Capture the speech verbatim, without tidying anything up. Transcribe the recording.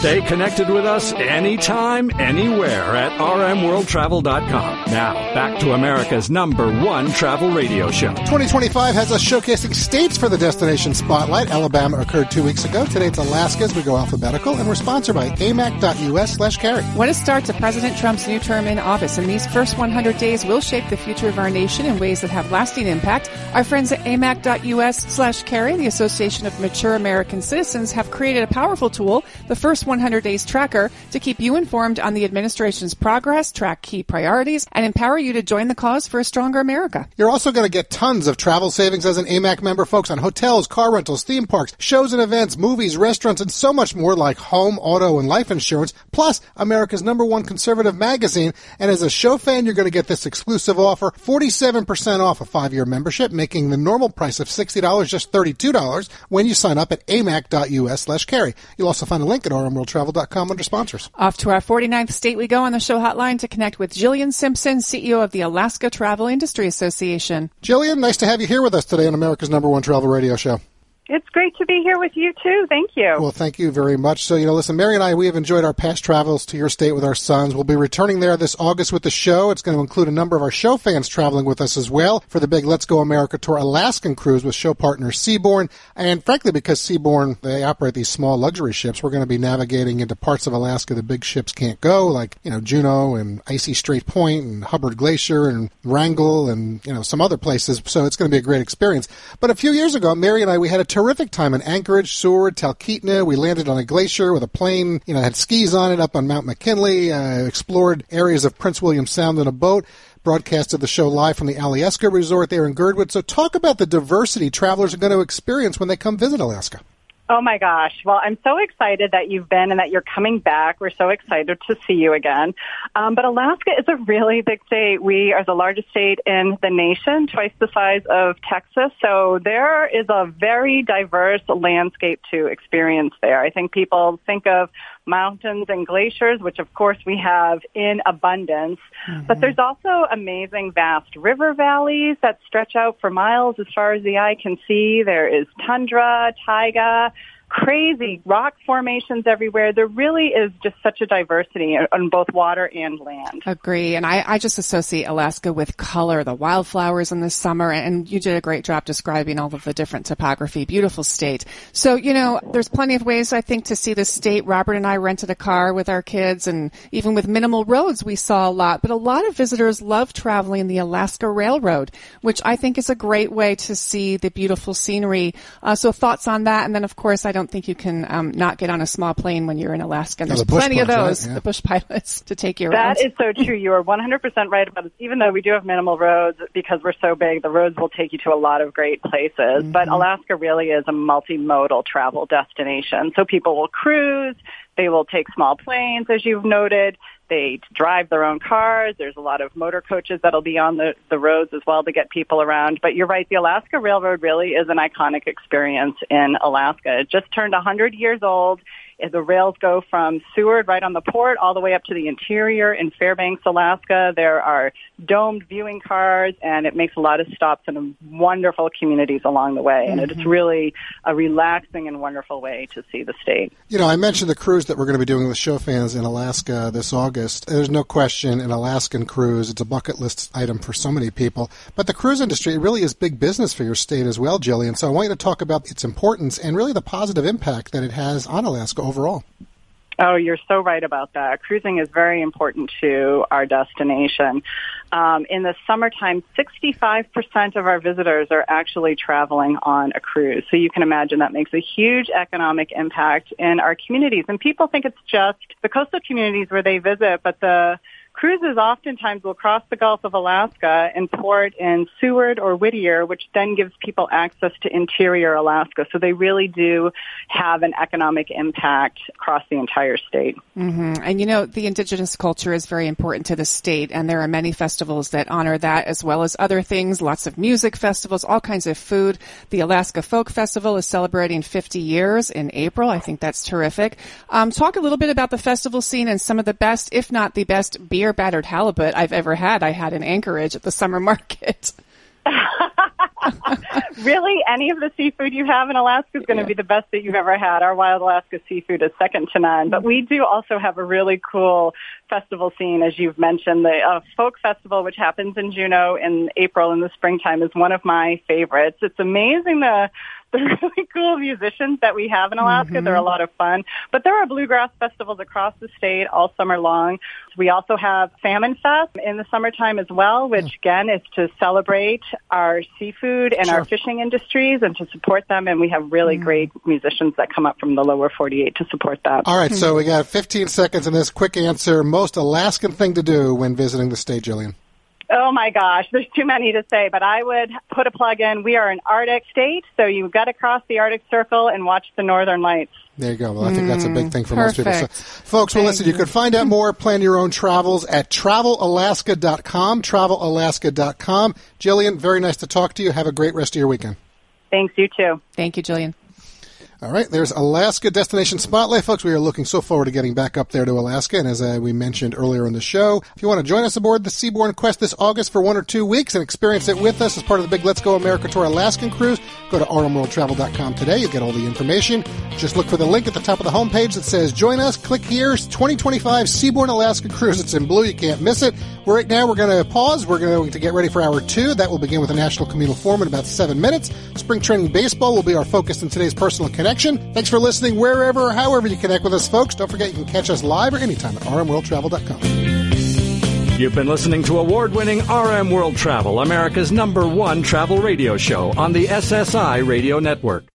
Stay connected with us anytime, anywhere at r m world travel dot com. Now, back to America's number one travel radio show. twenty twenty-five has us showcasing states for the Destination Spotlight. Alabama occurred two weeks ago. Today it's Alaska as we go alphabetical, and we're sponsored by amac.us slash carry. What a start to President Trump's new term in office, and these first one hundred days will shape the future of our nation in ways that have lasting impact. Our friends at amac.us slash carry, the Association of Mature American Citizens, have created a powerful tool, the First one hundred Days Tracker, to keep you informed on the administration's progress, track key priorities, and empower you to join the cause for a stronger America. You're also going to get tons of travel savings as an A M A C member, folks, on hotels, car rentals, theme parks, shows and events, movies, restaurants, and so much more like home, auto, and life insurance, plus America's number one conservative magazine. And as a show fan, you're going to get this exclusive offer, forty-seven percent off a five-year membership, making the normal price of sixty dollars just thirty-two dollars when you sign up at amac.us slash carry. You'll also find a link at r m world travel dot com under sponsors. Off to our forty-ninth state we go on the show hotline to connect with Jillian Simpson, C E O of the Alaska Travel Industry Association. Jillian, nice to have you here with us today on America's number one travel radio show. It's great to be here with you, too. Thank you. Well, thank you very much. So, you know, listen, Mary and I, we have enjoyed our past travels to your state with our sons. We'll be returning there this August with the show. It's going to include a number of our show fans traveling with us as well for the big Let's Go America Tour Alaskan cruise with show partner Seabourn. And frankly, because Seabourn, they operate these small luxury ships, we're going to be navigating into parts of Alaska the big ships can't go, like, you know, Juneau and Icy Strait Point and Hubbard Glacier and Wrangell and, you know, some other places. So it's going to be a great experience. But a few years ago, Mary and I, we had a terrific time in Anchorage, Seward, Talkeetna. We landed on a glacier with a plane, you know, had skis on it up on Mount McKinley, uh, explored areas of Prince William Sound in a boat, broadcasted the show live from the Alyeska Resort there in Girdwood. So talk about the diversity travelers are going to experience when they come visit Alaska. Oh, my gosh. Well, I'm so excited that you've been and that you're coming back. We're so excited to see you again. Um, but Alaska is a really big state. We are the largest state in the nation, twice the size of Texas. So there is a very diverse landscape to experience there. I think people think of mountains and glaciers, which of course we have in abundance. Mm-hmm. But there's also amazing vast river valleys that stretch out for miles as far as the eye can see. There is tundra, taiga, crazy rock formations everywhere. There really is just such a diversity on both water and land. Agree. And I, I just associate Alaska with color, the wildflowers in the summer, and you did a great job describing all of the different topography. Beautiful state. So, you know, there's plenty of ways, I think, to see the state. Robert and I rented a car with our kids, and even with minimal roads, we saw a lot. But a lot of visitors love traveling the Alaska Railroad, which I think is a great way to see the beautiful scenery. Uh, so thoughts on that? And then, of course, I don't think you can um, not get on a small plane when you're in Alaska. And there's the plenty of pilots, those, right? Yeah. the bush pilots, to take you That around. is so true. You are one hundred percent right about it. Even though we do have minimal roads, because we're so big, the roads will take you to a lot of great places. Mm-hmm. But Alaska really is a multimodal travel destination. So people will cruise. They will take small planes, as you've noted. They drive their own cars. There's a lot of motor coaches that'll be on the, the roads as well to get people around. But you're right, the Alaska Railroad really is an iconic experience in Alaska. It just turned one hundred years old. The rails go from Seward, right on the port, all the way up to the interior in Fairbanks, Alaska. There are domed viewing cars, and it makes a lot of stops in wonderful communities along the way. And mm-hmm. it's really a relaxing and wonderful way to see the state. You know, I mentioned the cruise that we're going to be doing with show fans in Alaska this August. There's no question an Alaskan cruise. It's a bucket list item for so many people. But the cruise industry really is big business for your state as well, Jillian. So I want you to talk about its importance and really the positive impact that it has on Alaska overall. Oh, you're so right about that. Cruising is very important to our destination. Um, in the summertime, sixty-five percent of our visitors are actually traveling on a cruise. So you can imagine that makes a huge economic impact in our communities. And people think it's just the coastal communities where they visit, but the cruises oftentimes will cross the Gulf of Alaska and port in Seward or Whittier, which then gives people access to interior Alaska. So they really do have an economic impact across the entire state. Mm-hmm. And, you know, the indigenous culture is very important to the state, and there are many festivals that honor that as well as other things, lots of music festivals, all kinds of food. The Alaska Folk Festival is celebrating fifty years in April. I think that's terrific. Um, talk a little bit about the festival scene and some of the best, if not the best, beer battered halibut I've ever had. I had in Anchorage at the summer market. Really, any of the seafood you have in Alaska is going to Yeah. be the best that you've ever had. Our Wild Alaska seafood is second to none. But we do also have a really cool festival scene, as you've mentioned. The uh, Folk Festival, which happens in Juneau in April in the springtime, is one of my favorites. It's amazing the the really cool musicians that we have in Alaska. Mm-hmm. They're a lot of fun. But there are bluegrass festivals across the state all summer long. We also have Salmon Fest in the summertime as well, which, again, is to celebrate our seafood and Sure. our fishing industries and to support them. And we have really mm. great musicians that come up from the lower forty-eight to support that. All right, so we got fifteen seconds in this. Quick answer. Most Alaskan thing to do when visiting the state, Jillian? Oh, my gosh. There's too many to say, but I would put a plug in. We are an Arctic state, so you've got to cross the Arctic Circle and watch the Northern Lights. There you go. Well, I think that's a big thing for Perfect. most people. So, folks, well, Thank listen, you you. can find out more, plan your own travels at travel alaska dot com, travel alaska dot com. Jillian, very nice to talk to you. Have a great rest of your weekend. Thanks, you too. Thank you, Jillian. All right, there's Alaska Destination Spotlight. Folks, we are looking so forward to getting back up there to Alaska. And as uh, we mentioned earlier in the show, if you want to join us aboard the Seabourn Quest this August for one or two weeks and experience it with us as part of the big Let's Go America Tour Alaskan cruise, go to r m world travel dot com today. You'll get all the information. Just look for the link at the top of the homepage that says Join Us. Click here. It's twenty twenty-five Seabourn Alaska Cruise. It's in blue. You can't miss it. Right now, we're going to pause. We're going to get ready for hour two. That will begin with a National Communal Forum in about seven minutes. Spring Training Baseball will be our focus in today's Personal Connection. Thanks for listening wherever or however you connect with us, folks. Don't forget you can catch us live or anytime at r m world travel dot com. You've been listening to award-winning R M World Travel, America's number one travel radio show on the S S I Radio Network.